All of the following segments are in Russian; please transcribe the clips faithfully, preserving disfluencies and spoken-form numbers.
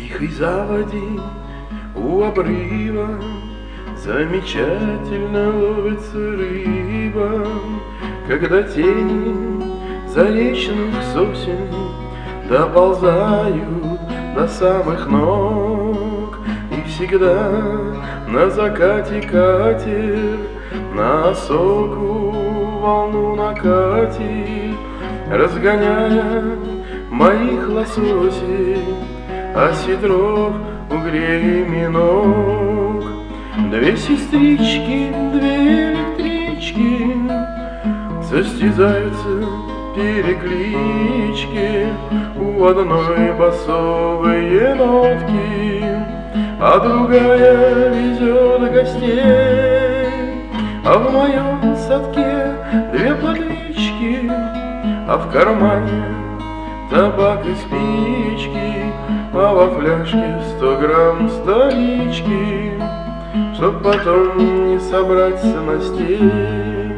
тихой заводи у обрыва замечательно ловится рыба, когда тени заречных сосен доползают до самых ног. И всегда на закате катер на осоку волну накатит, разгоняя моих лососей, осетров, угрей, миног. Две сестрички, две электрички состязаются переклички. У одной басовые нотки, а другая везет гостей. А в моем садке две платвички, а в кармане табак и спички, а во фляжке сто грамм столички, чтоб потом не собрать снастей.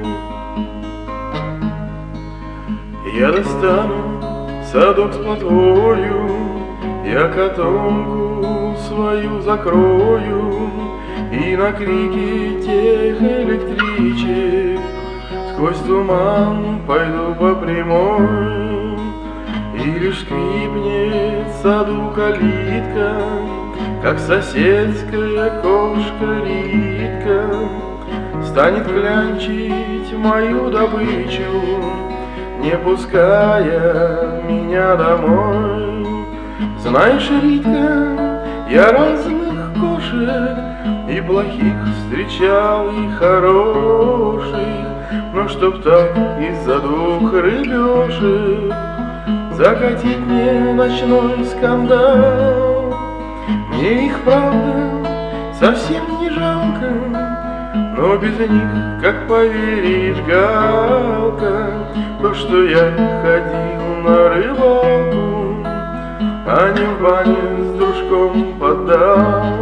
Я достану садок с плотвою, я котомку свою закрою, и на крики тех электричек сквозь туман пойду по прямой. И лишь скрипнет в саду калитка, как соседская кошка-ритка станет клянчить мою добычу, не пуская меня домой. Знаешь, Ритка, я разных кошек и плохих встречал, и хороших, но чтоб так из-за двух рыбешек закатить мне ночной скандал. Мне их, правда, совсем не жалко, но без них, как поверишь, галка, то, что я ходил на рыбалку, а не в бане с дружком поддал.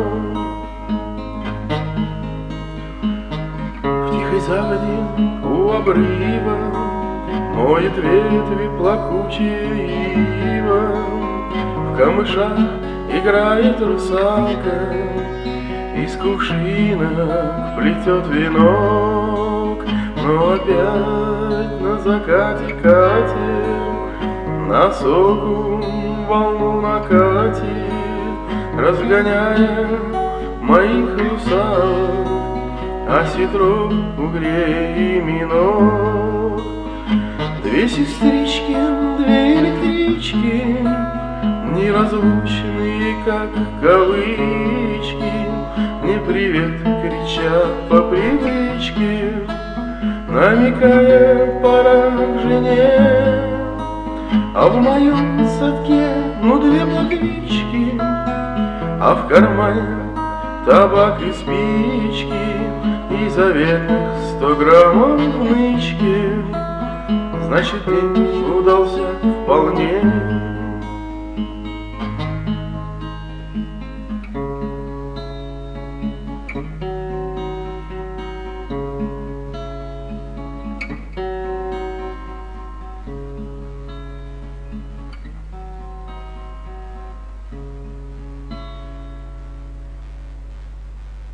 В тихой заводе у обрыва моет ветви плакучая ива, в камышах играет русалка, из кувшинок плетет венок. Но опять на закате катер на соку волну накатит, разгоняя моих русалок, осетров, угрей и миног. Две сестрички, две электрички, неразлучные, как кавычки, мне привет кричат по привычке, намекая, пора к жене. А в моем садке, ну, две платвички, а в кармане табак и спички, и заветных сто граммов нычки. Значит, день удался вполне.